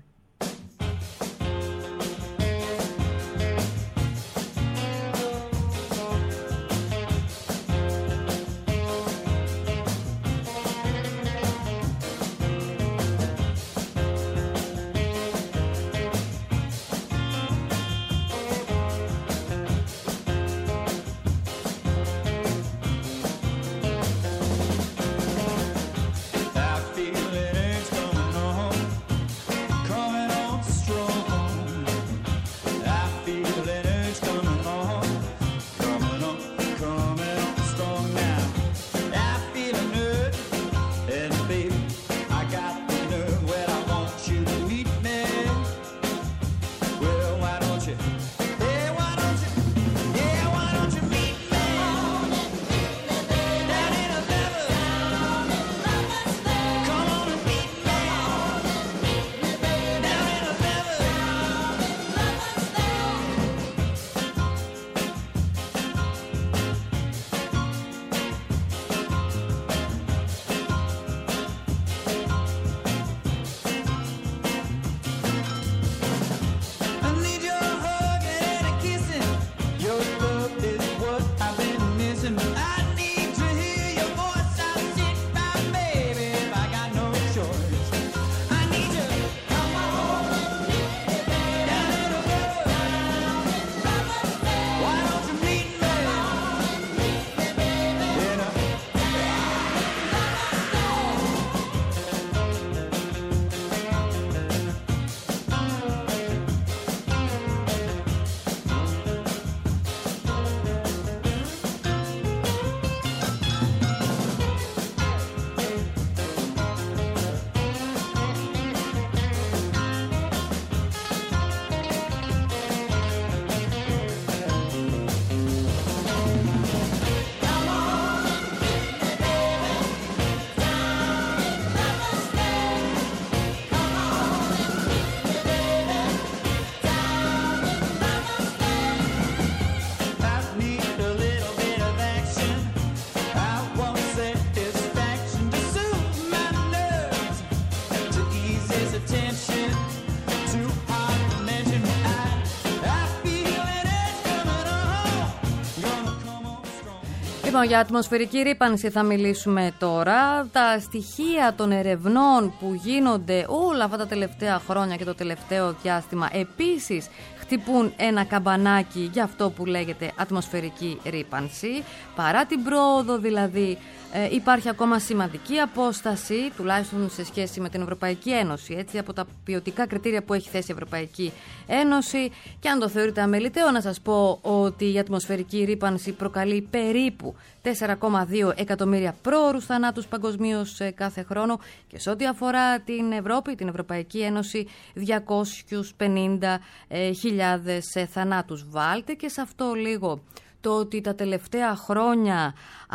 Λοιπόν, για ατμοσφαιρική ρύπανση θα μιλήσουμε τώρα. Τα στοιχεία των ερευνών που γίνονται όλα αυτά τα τελευταία χρόνια και το τελευταίο διάστημα επίσης χτυπούν ένα καμπανάκι για αυτό που λέγεται ατμοσφαιρική ρύπανση. Παρά την πρόοδο δηλαδή, ε, υπάρχει ακόμα σημαντική απόσταση, τουλάχιστον σε σχέση με την Ευρωπαϊκή Ένωση, έτσι, από τα ποιοτικά κριτήρια που έχει θέσει η Ευρωπαϊκή Ένωση. Και αν το θεωρείτε αμεληταίο, να σας πω ότι η ατμοσφαιρική ρύπανση προκαλεί περίπου τέσσερα κόμμα δύο εκατομμύρια πρόωρους θανάτους παγκοσμίως κάθε χρόνο και σε ό,τι αφορά την Ευρώπη, την Ευρωπαϊκή Ένωση, διακόσιες πενήντα χιλιάδες θανάτους. Βάλτε και σε αυτό λίγο το ότι τα τελευταία χρόνια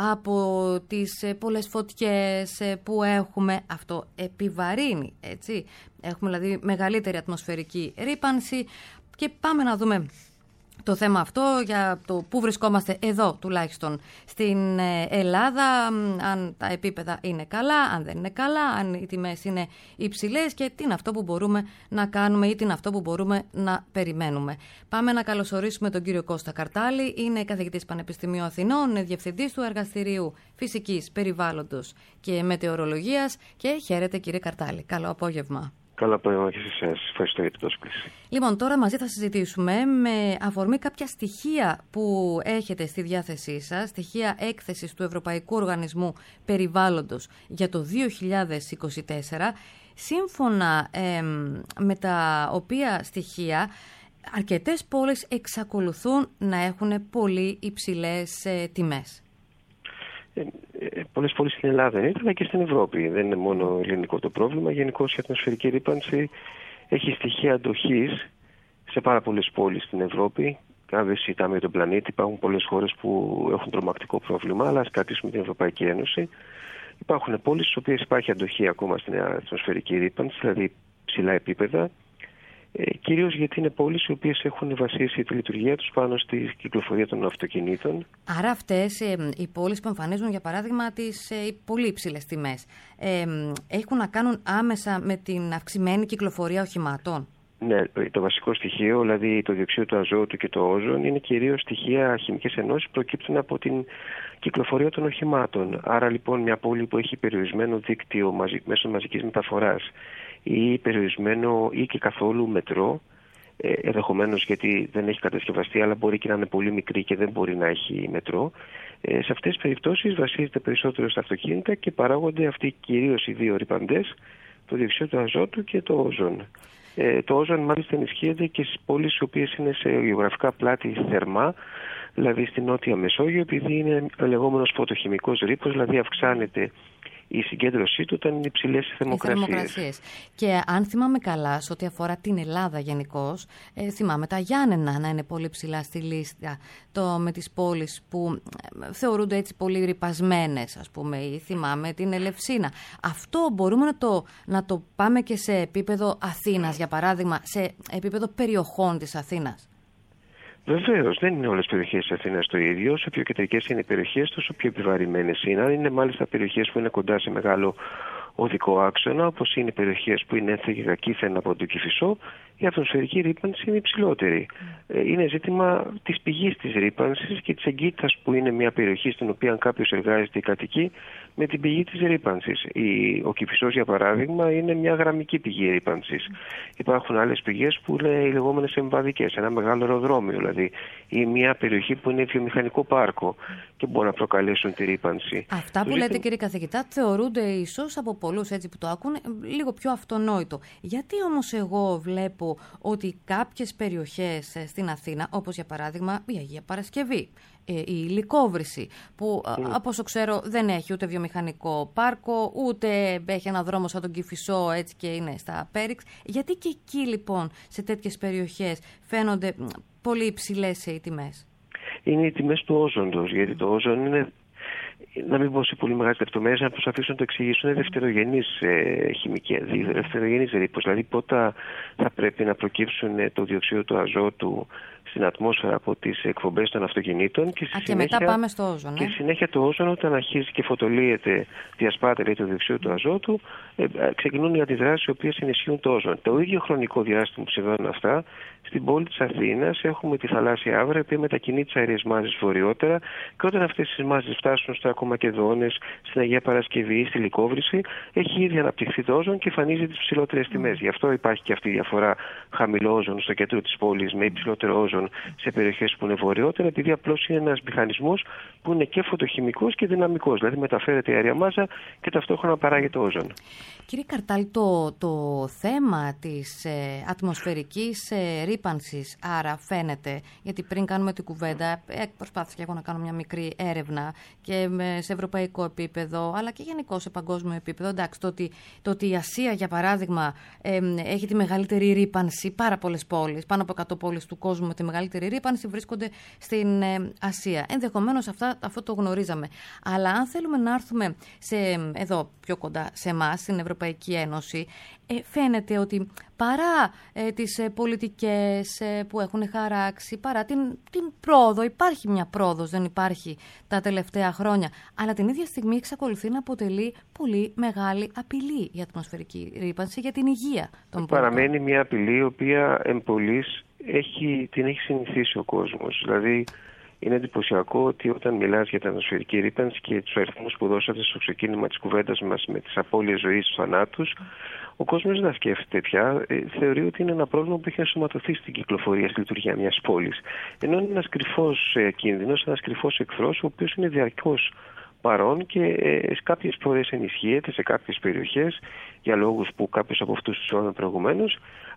από τις πολλές φωτιές που έχουμε, αυτό επιβαρύνει, έτσι. Έχουμε δηλαδή μεγαλύτερη ατμοσφαιρική ρύπανση και πάμε να δούμε το θέμα αυτό για το πού βρισκόμαστε εδώ τουλάχιστον στην Ελλάδα, αν τα επίπεδα είναι καλά, αν δεν είναι καλά, αν οι τιμές είναι υψηλές και τι είναι αυτό που μπορούμε να κάνουμε ή τι είναι αυτό που μπορούμε να περιμένουμε. Πάμε να καλωσορίσουμε τον κύριο Κώστα Καρτάλη, είναι καθηγητής Πανεπιστημίου Αθηνών, είναι διευθυντής του Εργαστηρίου Φυσικής, Περιβάλλοντος και Μετεωρολογίας και χαίρετε κύριε Καρτάλη. Καλό απόγευμα. Καλό απόγευμα και σε εσάς. Ευχαριστώ για την πρόσκληση. Λοιπόν, τώρα μαζί θα συζητήσουμε με αφορμή κάποια στοιχεία που έχετε στη διάθεσή σας, στοιχεία έκθεσης του Ευρωπαϊκού Οργανισμού Περιβάλλοντος για το δύο χιλιάδες είκοσι τέσσερα, σύμφωνα ε, με τα οποία στοιχεία αρκετές πόλεις εξακολουθούν να έχουν πολύ υψηλές ε, τιμές. Ε, ε, πολλές πόλεις στην Ελλάδα είναι, αλλά και στην Ευρώπη. Δεν είναι μόνο ελληνικό το πρόβλημα. Γενικώς η ατμοσφαιρική ρύπανση έχει στοιχεία αντοχής σε πάρα πολλές πόλεις στην Ευρώπη. Κάθε συζητάμε για τον πλανήτη. Υπάρχουν πολλές χώρες που έχουν τρομακτικό πρόβλημα, αλλά ας κρατήσουμε την Ευρωπαϊκή Ένωση. Υπάρχουν πόλεις στις οποίες υπάρχει αντοχή ακόμα στην ατμοσφαιρική ρύπανση, δηλαδή ψηλά επίπεδα, ε, κυρίως γιατί είναι πόλεις οι οποίες έχουν βασίσει τη λειτουργία τους πάνω στη κυκλοφορία των αυτοκινήτων. Άρα αυτές ε, οι πόλεις που εμφανίζουν για παράδειγμα τις ε, πολύ υψηλές τιμές ε, έχουν να κάνουν άμεσα με την αυξημένη κυκλοφορία οχημάτων? Ναι, το βασικό στοιχείο, δηλαδή το διοξείδιο του αζότου και το όζον, είναι κυρίως στοιχεία χημικές ενώσεις που προκύπτουν από την κυκλοφορία των οχημάτων. Άρα λοιπόν μια πόλη που έχει περιορισμένο δίκτυο μαζι... μέσω μαζικής μεταφοράς ή περιορισμένο ή και καθόλου μετρό, ε, ενδεχομένως γιατί δεν έχει κατασκευαστεί, αλλά μπορεί και να είναι πολύ μικρή και δεν μπορεί να έχει μετρό, ε, σε αυτές τις περιπτώσεις βασίζεται περισσότερο στα αυτοκίνητα και παράγονται αυτοί κυρίως οι δύο ρυπαντές, το διοξείδιο του αζότου και το όζον. Ε, το όζον μάλιστα ενισχύεται και στις πόλεις οι οποίες είναι σε γεωγραφικά πλάτη θερμά, δηλαδή στην Νότια Μεσόγειο, επειδή είναι ο λεγόμενος φωτοχημικός ρήπος, δηλαδή αυξάνεται η συγκέντρωσή του όταν είναι υψηλές οι θερμοκρασίες. Και αν θυμάμαι καλά, σε ό,τι αφορά την Ελλάδα γενικώς, ε, θυμάμαι τα Γιάννενα να είναι πολύ ψηλά στη λίστα το, με τις πόλεις που ε, θεωρούνται έτσι πολύ ρυπασμένες, ας πούμε, ή θυμάμαι την Ελευσίνα. Αυτό μπορούμε να το, να το πάμε και σε επίπεδο Αθήνας, για παράδειγμα, σε επίπεδο περιοχών της Αθήνας? Βεβαίως, δεν είναι όλες οι περιοχές της Αθήνας το ίδιο. Όσο πιο κεντρικές είναι οι περιοχές, τόσο πιο επιβαρημένες είναι. Είναι μάλιστα περιοχές που είναι κοντά σε μεγάλο οδικό άξονα, όπως είναι οι περιοχές που είναι ένθεγα κύθεν από τον Κηφισό, η ατμοσφαιρική ρύπανση είναι υψηλότερη. Ε, είναι ζήτημα της πηγής της ρύπανσης και της εγκύτητας που είναι μια περιοχή στην οποία κάποιος εργάζεται ή κατοικεί με την πηγή της ρύπανσης. Ο Κηφισός, για παράδειγμα, είναι μια γραμμική πηγή ρύπανσης. Υπάρχουν άλλες πηγές που είναι οι λεγόμενες εμβαδικές, ένα μεγάλο αεροδρόμιο δηλαδή, ή μια περιοχή που είναι βιομηχανικό πάρκο και μπορούν να προκαλέσουν τη ρύπανση. Αυτά που ζήτημα... λέτε, κύριε καθηγητά, θεωρούνται ίσως από πολλούς έτσι που το ακούνε λίγο πιο αυτονόητο. Γιατί όμως εγώ βλέπω ότι κάποιες περιοχές στην Αθήνα, όπως για παράδειγμα η Αγία Παρασκευή, η Λυκόβρηση, που mm. από όσο ξέρω δεν έχει ούτε βιομηχανικό πάρκο, ούτε έχει ένα δρόμο σαν τον Κηφισό έτσι και είναι στα Πέριξ. Γιατί και εκεί λοιπόν σε τέτοιες περιοχές φαίνονται πολύ υψηλές οι τιμές? Είναι οι τιμές του όζοντος, γιατί το όζον είναι, να μην πω σε πολύ μεγάλες λεπτομέρειες, να προσπαθήσω να το εξηγήσω, είναι δευτερογενής ε, χημική, δευτερογενής ρήπος. Δηλαδή πότε θα πρέπει να προκύψουν ε, το διοξείδιο του αζότου στην ατμόσφαιρα από τις εκπομπές των αυτοκινήτων και, Α, συνέχεια, και μετά πάμε στο όζον. Και ε? συνέχεια το όζον, όταν αρχίζει και φωτολύεται, διασπάται λέει, το διοξείδιο του αζότου, ε, ξεκινούν οι αντιδράσεις οι οποίες ενισχύουν το όζον. Το ίδιο χρονικό διάστημα που συμβαίνουν αυτά, στην πόλη της Αθήνας έχουμε τη θαλάσσια Άβρα, η οποία μετακινεί τις αέριες μάζες βορειότερα, και όταν αυτές τις μάζες φτάσουν στα Ακομακεδόνες, στην Αγία Παρασκευή, στη Λυκόβρηση, έχει ήδη αναπτυχθεί το όζον και εμφανίζει τις ψηλότερες τιμές. Mm. Γι' αυτό υπάρχει και αυτή η διαφορά χαμηλό όζον στο κέντρο της πόλης με υψηλότερο όζον σε περιοχές που είναι βορειότερα, επειδή απλώς είναι ένας μηχανισμός που είναι και φωτοχημικός και δυναμικός. Δηλαδή μεταφέρεται η αέρια μάζα και ταυτόχρονα παράγεται όζον. Κύριε Καρτάλη, το, το θέμα της ε, ατμοσφαιρικής ε, ρύπανσης, άρα φαίνεται, γιατί πριν κάνουμε την κουβέντα, ε, προσπάθησα και εγώ να κάνω μια μικρή έρευνα και ε, σε ευρωπαϊκό επίπεδο, αλλά και γενικώς σε παγκόσμιο επίπεδο. Εντάξει, το ότι, το ότι η Ασία, για παράδειγμα, ε, έχει τη μεγαλύτερη ρύπανση, πάρα πολλές πόλεις, πάνω από εκατό πόλεις του κόσμου με τη μεγαλύτερη ρύπανση βρίσκονται στην ε, Ασία. Ενδεχομένως αυτά, αυτό το γνωρίζαμε. Αλλά αν θέλουμε να έρθουμε σε, εδώ πιο κοντά σε εμάς, στην Ευρωπαϊκή Ένωση, ε, φαίνεται ότι παρά ε, τις ε, πολιτικές ε, που έχουν χαράξει, παρά την, την πρόοδο, υπάρχει μια πρόοδος, δεν υπάρχει τα τελευταία χρόνια, αλλά την ίδια στιγμή εξακολουθεί να αποτελεί πολύ μεγάλη απειλή η ατμοσφαιρική ρύπανση για την υγεία των πολιτών. Παραμένει μια απειλή η οποία εμπολής έχει, την έχει συνηθίσει ο κόσμος. Δηλαδή είναι εντυπωσιακό ότι όταν μιλάς για την ατμοσφαιρική ρύπανση και τους αριθμούς που δώσατε στο ξεκίνημα της κουβέντας μας με τις απώλειες ζωής, τους θανάτους, ο κόσμος δεν σκέφτεται πια. Ε, θεωρεί ότι είναι ένα πρόβλημα που έχει ενσωματωθεί στην κυκλοφορία, στη λειτουργία μιας πόλης. Ενώ είναι ένας κρυφός ε, κίνδυνος, ένας κρυφός εχθρός, ο οποίος είναι διαρκώς παρόν και ε, σε κάποιες φορές ενισχύεται σε κάποιες περιοχές για λόγους που κάποιος από αυτούς τους είπαμε προηγουμένως.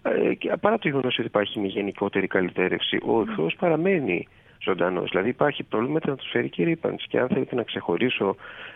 Ε, παρά το γεγονός ότι υπάρχει μια γενικότερη καλυτέρευση, ο εχθρός παραμένει ζωντανός. Δηλαδή υπάρχει πρόβλημα με την ατμοσφαιρική ρύπανση. Και αν θέλετε να ξεχωρίσω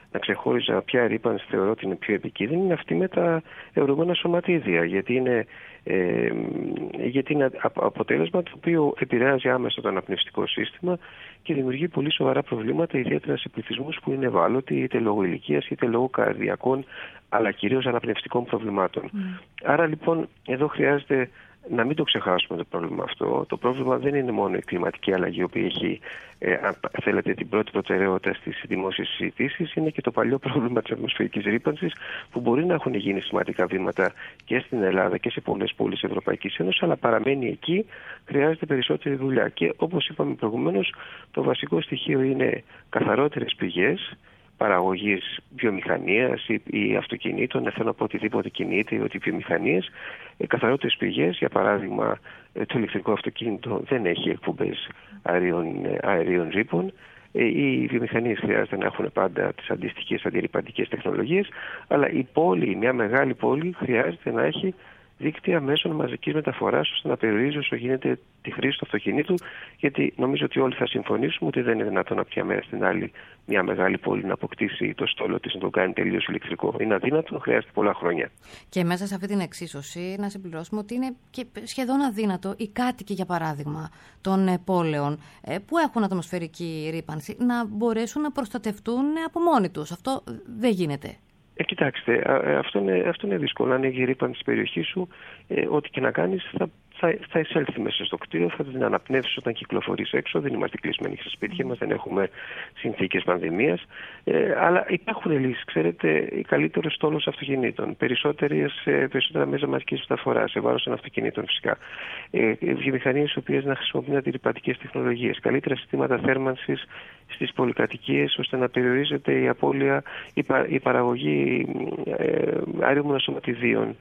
να ξεχώριζα ποια ρύπανση θεωρώ ότι είναι πιο επικίνδυνη, είναι αυτή με τα αιωρούμενα σωματίδια. Γιατί είναι, ε, γιατί είναι αποτέλεσμα το οποίο επηρεάζει άμεσα το αναπνευστικό σύστημα και δημιουργεί πολύ σοβαρά προβλήματα, ιδιαίτερα σε πληθυσμούς που είναι ευάλωτοι, είτε λόγω ηλικίας είτε λόγω καρδιακών, αλλά κυρίως αναπνευστικών προβλημάτων. Mm. Άρα λοιπόν εδώ χρειάζεται να μην το ξεχάσουμε το πρόβλημα αυτό. Το πρόβλημα δεν είναι μόνο η κλιματική αλλαγή, η οποία έχει, ε, αν θέλετε, την πρώτη προτεραιότητα στις δημόσιες συζητήσεις. Είναι και το παλιό πρόβλημα της ατμοσφαιρικής ρύπανσης, που μπορεί να έχουν γίνει σημαντικά βήματα και στην Ελλάδα και σε πολλές πόλεις της Ευρωπαϊκής Ένωσης, αλλά παραμένει εκεί, χρειάζεται περισσότερη δουλειά. Και όπως είπαμε προηγουμένως, το βασικό στοιχείο είναι καθαρότερες πηγές παραγωγής βιομηχανίας ή, ή αυτοκινήτων, δεν θέλω να πω οτιδήποτε κινείται ή ότι βιομηχανίες, ε, καθαρότερες πηγές. Για παράδειγμα, ε, το ηλεκτρικό αυτοκίνητο δεν έχει εκπομπές αερίων, αερίων ρήπων. Ε, οι βιομηχανίες χρειάζεται να έχουν πάντα τις αντίστοιχες αντιρρυπαντικές τεχνολογίες, αλλά η πόλη, μια μεγάλη πόλη, χρειάζεται να έχει δίκτυα μέσων μαζικής μεταφοράς, ώστε να περιορίζει όσο γίνεται τη χρήση του αυτοκινήτου, γιατί νομίζω ότι όλοι θα συμφωνήσουμε ότι δεν είναι δυνατόν από μια μέρα στην άλλη μια μεγάλη πόλη να αποκτήσει το στόλο της, να το κάνει τελείως ηλεκτρικό. Είναι αδύνατο, χρειάζεται πολλά χρόνια. Και μέσα σε αυτή την εξίσωση να συμπληρώσουμε ότι είναι και σχεδόν αδύνατο οι κάτοικοι, για παράδειγμα, των πόλεων που έχουν ατμοσφαιρική ρύπανση να μπορέσουν να προστατευτούν από μόνοι τους. Αυτό δεν γίνεται. Ε, κοιτάξτε, αυτό είναι, αυτό είναι δύσκολο. Αν έχει ρύπανση στην περιοχή σου, ε, ό,τι και να κάνεις θα, θα, θα εισέλθει μέσα στο κτίριο, θα την αναπνεύσεις όταν κυκλοφορείς έξω. Δεν είμαστε κλεισμένοι στα σπίτια μας, δεν έχουμε συνθήκες πανδημίας. Ε, αλλά υπάρχουν λύσεις. Ξέρετε, καλύτερο στόλος αυτοκινήτων, περισσότερα μέσα μαζικής μεταφοράς, σε βάρος των αυτοκινήτων φυσικά. Ε, βιομηχανίες οι οποίες να χρησιμοποιούν αντιρρυπαντικές τεχνολογίες, καλύτερα συστήματα θέρμανσης στις πολυκατοικίες, ώστε να περιορίζεται η απώλεια, η, πα, η παραγωγή ε, αερίων σωματιδίων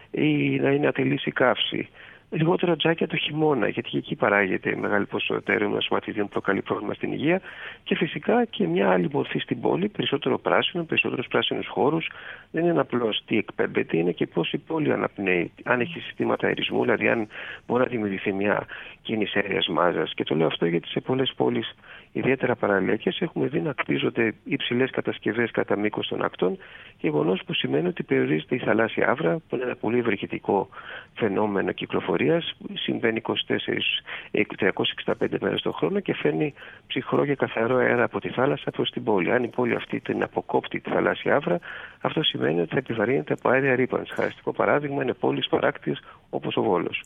ή να είναι ατελής η καύση. Λιγότερο τζάκια το χειμώνα, γιατί και εκεί παράγεται μεγάλη ποσότητα αερίων σωματιδίων που προκαλεί πρόβλημα στην υγεία. Και φυσικά και μια άλλη μορφή στην πόλη, περισσότερο πράσινο, περισσότερους πράσινους χώρους. Δεν είναι απλώς τι εκπέμπεται, είναι και πώς η πόλη αναπνέει. Αν έχει συστήματα αερισμού, δηλαδή αν μπορεί να δημιουργηθεί μια κίνηση αέριας μάζας. Και το λέω αυτό γιατί σε πολλές πόλεις, ιδιαίτερα παραλιακές, έχουμε δει να κτίζονται υψηλές κατασκευές κατά μήκος των ακτών, γεγονός που σημαίνει ότι περιορίζεται η θαλάσσια άβρα, που είναι ένα πολύ ευεργετικό φαινόμενο κυκλοφορίας, συμβαίνει είκοσι τέσσερις με τριακόσιες εξήντα πέντε μέρες το χρόνο και φέρνει ψυχρό και καθαρό αέρα από τη θάλασσα προς την πόλη. Αν η πόλη αυτή την αποκόπτει τη θαλάσσια άβρα, αυτό σημαίνει ότι θα επιβαρύνεται από αέρια ρύπανση. Χαρακτηριστικό παράδειγμα είναι πόλεις παράκτιες όπως ο Βόλος.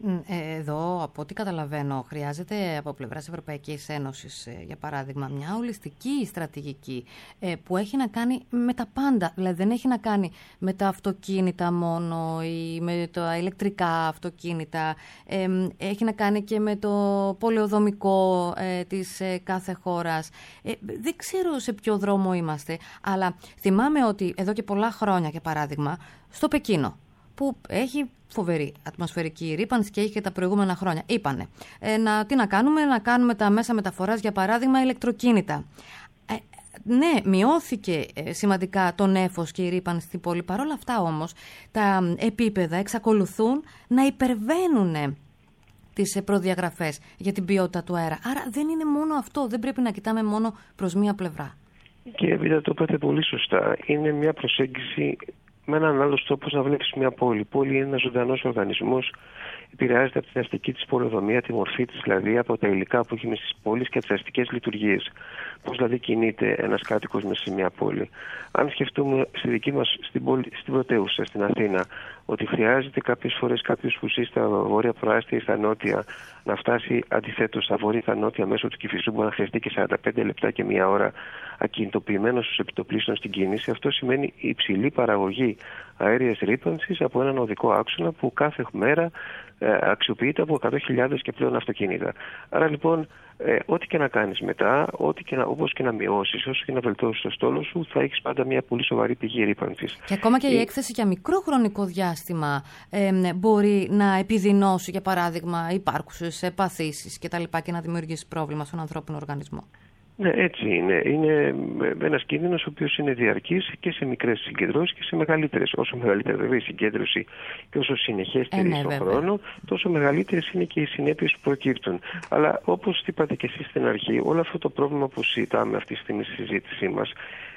Εδώ, από ό,τι καταλαβαίνω, χρειάζεται από πλευράς Ευρωπαϊκής Ένωσης, για παράδειγμα, μια ολιστική στρατηγική που έχει να κάνει με τα πάντα. Δηλαδή δεν έχει να κάνει με τα αυτοκίνητα μόνο ή με τα ηλεκτρικά αυτοκίνητα. Έχει να κάνει και με το πολεοδομικό της κάθε χώρας. Δεν ξέρω σε ποιο δρόμο είμαστε, αλλά θυμάμαι ότι εδώ και πολλά χρόνια, για παράδειγμα, στο Πεκίνο, που έχει φοβερή ατμοσφαιρική ρύπανση και έχει και τα προηγούμενα χρόνια. Είπανε, ε, να, τι να κάνουμε, να κάνουμε τα μέσα μεταφοράς, για παράδειγμα, ηλεκτροκίνητα. Ε, ναι, μειώθηκε ε, σημαντικά το νέφος και η ρύπανση στην πόλη. Παρ' όλα αυτά όμως, τα επίπεδα εξακολουθούν να υπερβαίνουν τις προδιαγραφές για την ποιότητα του αέρα. Άρα δεν είναι μόνο αυτό, δεν πρέπει να κοιτάμε μόνο προς μία πλευρά. Κύριε Βίτα, το είπατε πολύ σωστά. Είναι μια προσέγγιση με έναν άλλο τρόπο να βλέπεις μια πόλη. Η πόλη είναι ένας ζωντανός οργανισμός, επηρεάζεται από την αστική της πολεοδομία, τη μορφή της δηλαδή, από τα υλικά που έχει μες στις πόλεις και τις αστικές λειτουργίες. Πώς δηλαδή κινείται ένας κάτοικος μέσα σε μια πόλη. Αν σκεφτούμε στη δική μας, στην, πόλη, στην πρωτεύουσα, στην Αθήνα, ότι χρειάζεται κάποιες φορές κάποιος που ζει στα βόρεια προάστια ή στα νότια να φτάσει αντιθέτως στα βόρεια ή στα νότια μέσω του Κηφισού, μπορεί να χρειαστεί και σαράντα πέντε λεπτά και μία ώρα ακινητοποιημένος στους επιτοπλίστων στην κίνηση. Αυτό σημαίνει υψηλή παραγωγή αέριας ρύπανσης από έναν οδικό άξονα που κάθε μέρα ε, αξιοποιείται από εκατό χιλιάδες και πλέον αυτοκίνητα. Άρα λοιπόν, ε, ό,τι και να κάνεις μετά, ό,τι και να, όπως και να μειώσεις, όσο και να βελτιώσεις το στόλο σου, θα έχεις πάντα μια πολύ σοβαρή πηγή ρύπανσης. Και ακόμα και η έκθεση για μικρό χρονικό διάστημα ε, μπορεί να επιδεινώσει, για παράδειγμα, υπάρχουσες παθήσεις κτλ. Και να δημιουργήσει πρόβλημα στον ανθρώπινο οργανισμό. Ναι, έτσι είναι. Είναι ένας κίνδυνος ο οποίος είναι διαρκής και σε μικρές συγκεντρώσεις και σε μεγαλύτερες. Όσο μεγαλύτερη βέβαια η συγκέντρωση και όσο συνεχέστερη ε, ναι, στον βέβαια. χρόνο, τόσο μεγαλύτερες είναι και οι συνέπειες που προκύπτουν. Αλλά όπως είπατε και εσείς στην αρχή, όλο αυτό το πρόβλημα που συζητάμε αυτή τη στιγμή στη συζήτησή μας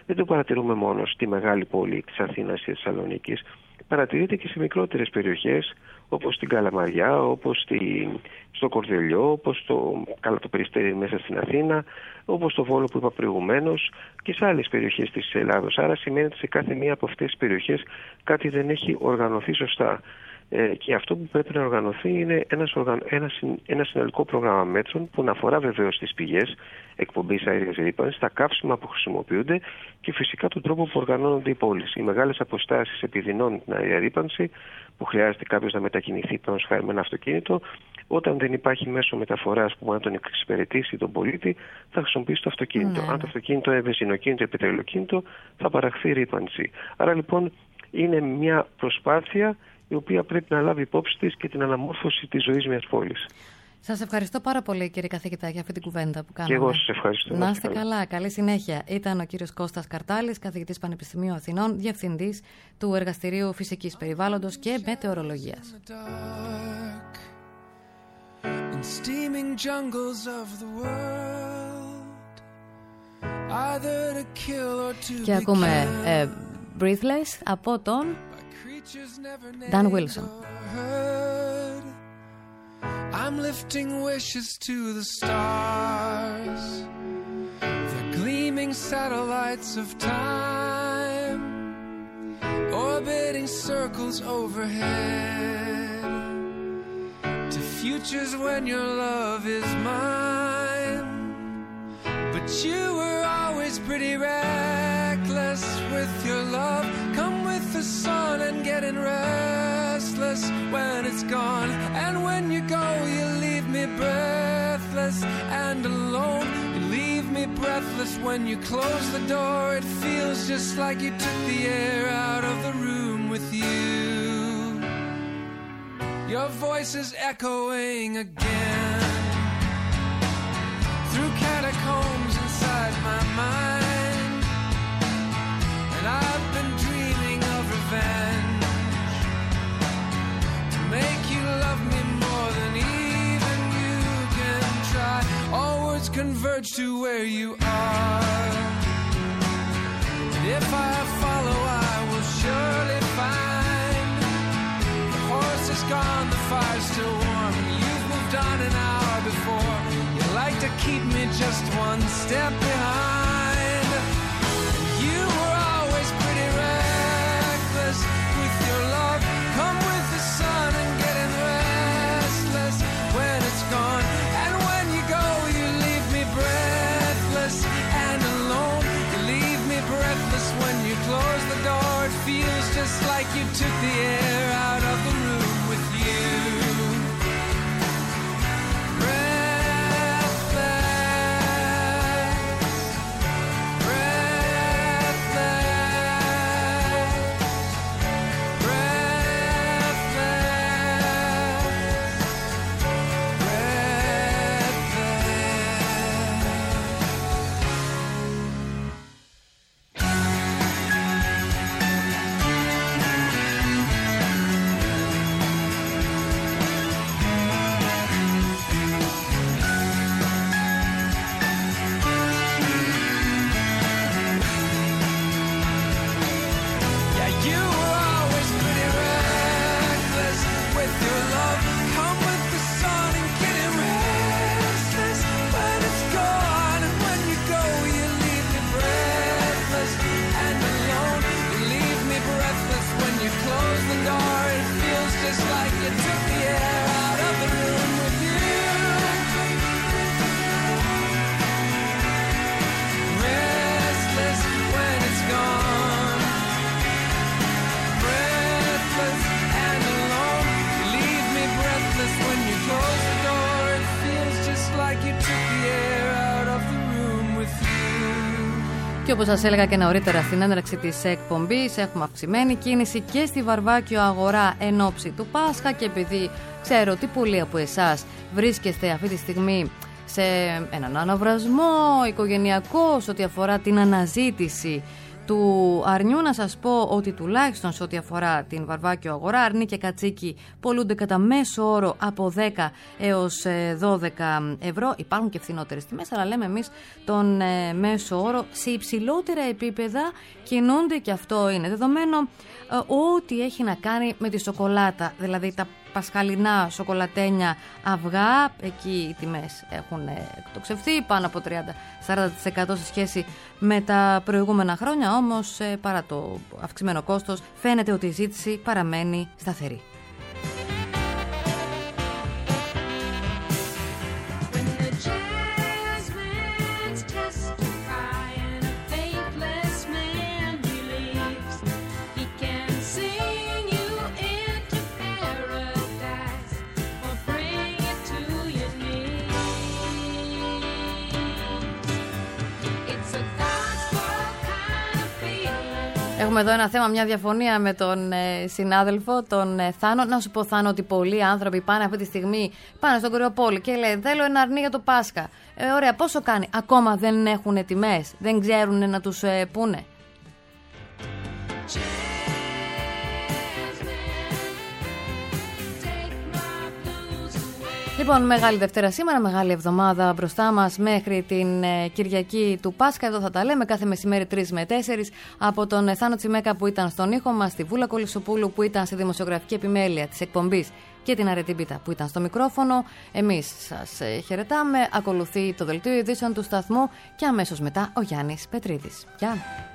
δεν το παρατηρούμε μόνο στη μεγάλη πόλη της Αθήνας ή της Θεσσαλονίκης. Παρατηρείται και σε μικρότερες περιοχές, όπως στην Καλαμαριά, όπως στη, στο Κορδελιό, όπως το, καλά, το Περιστέρι μέσα στην Αθήνα, όπως το Βόλο που είπα προηγουμένως και σε άλλες περιοχές της Ελλάδος. Άρα σημαίνει ότι σε κάθε μία από αυτές τις περιοχές κάτι δεν έχει οργανωθεί σωστά. Ε, και αυτό που πρέπει να οργανωθεί είναι ένας οργαν... ένα, ένα συνολικό πρόγραμμα μέτρων που να αφορά βεβαίως τις πηγές εκπομπής αέριας ρύπανσης, τα καύσιμα που χρησιμοποιούνται και φυσικά τον τρόπο που οργανώνονται οι πόλεις. Οι μεγάλες αποστάσεις επιδεινώνουν την αέρια ρύπανση, που χρειάζεται κάποιος να μετακινηθεί πάνω χάρη με ένα αυτοκίνητο. Όταν δεν υπάρχει μέσο μεταφοράς που μπορεί να τον εξυπηρετήσει τον πολίτη, θα χρησιμοποιήσει το αυτοκίνητο. Ναι. Αν το αυτοκίνητο είναι βενζινοκίνητο ή πετρελαιοκίνητο, θα παραχθεί ρύπανση. Άρα λοιπόν είναι μια προσπάθεια η οποία πρέπει να λάβει υπόψη της και την αναμόρφωση της ζωής μιας πόλης. Σας ευχαριστώ πάρα πολύ, κύριε καθηγητά, για αυτή την κουβέντα που κάναμε. Και εγώ σας ευχαριστώ. Να είστε καλά. Καλή συνέχεια. Ήταν ο κύριος Κώστας Καρτάλης, καθηγητής Πανεπιστημίου Αθηνών, διευθυντής του Εργαστηρίου Φυσικής Περιβάλλοντος και Μετεωρολογίας. Και ακούμε ε, Breathless από τον Dan Wilson. I'm lifting wishes to the stars, the gleaming satellites of time, orbiting circles overhead, to futures when your love is mine. But you were always pretty reckless with your love. Come with the sun and getting restless when it's gone. And when you go, you leave me breathless and alone. You leave me breathless when you close the door. It feels just like you took the air out of the room with you. Your voice is echoing again through catacombs inside my mind. And I've been dreaming of revenge, to make you love me more than even you can try. All words converge to where you are, and if I follow, I will surely find. The horse is gone, the fire's still warm, and you've moved on an hour before. You like to keep me just one step behind. You were always pretty reckless with your love. Come with the sun and getting restless when it's gone. And when you go, you leave me breathless and alone. You leave me breathless when you close the door. It feels just like you took the air out of the room with you. Και όπως σας έλεγα και νωρίτερα στην έναρξη της εκπομπής, έχουμε αυξημένη κίνηση και στη Βαρβάκιο αγορά εν ώψη του Πάσχα, και επειδή ξέρω ότι πολλοί από εσάς βρίσκεστε αυτή τη στιγμή σε έναν αναβρασμό οικογενειακό ό,τι αφορά την αναζήτηση του αρνιού. Να σας πω ότι τουλάχιστον σε ό,τι αφορά την Βαρβάκιο αγορά, αρνί και κατσίκι πολλούνται κατά μέσο όρο από δέκα έως δώδεκα ευρώ. Υπάρχουν και φθηνότερες τιμές, αλλά λέμε εμείς τον ε, μέσο όρο. Σε υψηλότερα επίπεδα κινούνται, και αυτό είναι δεδομένο, ε, ό,τι έχει να κάνει με τη σοκολάτα, δηλαδή τα πασχαλινά σοκολατένια αυγά. Εκεί οι τιμές έχουν εκτοξευθεί πάνω από τριάντα με σαράντα τοις εκατό σε σχέση με τα προηγούμενα χρόνια, όμως παρά το αυξημένο κόστος φαίνεται ότι η ζήτηση παραμένει σταθερή. Έχουμε εδώ ένα θέμα, μια διαφωνία με τον ε, συνάδελφο, τον ε, Θάνο. Να σου πω, Θάνο, ότι πολλοί άνθρωποι πάνε αυτή τη στιγμή, πάνε στον Κοριοπόλη και λένε θέλω ένα αρνί για το Πάσχα. Ε, ωραία, πόσο κάνει? Ακόμα δεν έχουν τιμές, δεν ξέρουν να τους ε, πούνε. Λοιπόν, μεγάλη Δευτέρα σήμερα, μεγάλη εβδομάδα μπροστά μας μέχρι την ε, Κυριακή του Πάσχα. Εδώ θα τα λέμε κάθε μεσημέρι τρεις με τέσσερις. Από τον ε, Θάνο Τσιμέκα που ήταν στον ήχο μας, τη Βούλα Κολυσοπούλου που ήταν στη δημοσιογραφική επιμέλεια της εκπομπής και την Αρετή Πίτα που ήταν στο μικρόφωνο. Εμείς σας ε, χαιρετάμε. Ακολουθεί το δελτίο ειδήσεων του σταθμού και αμέσως μετά ο Γιάννης Πετρίδης. Γεια!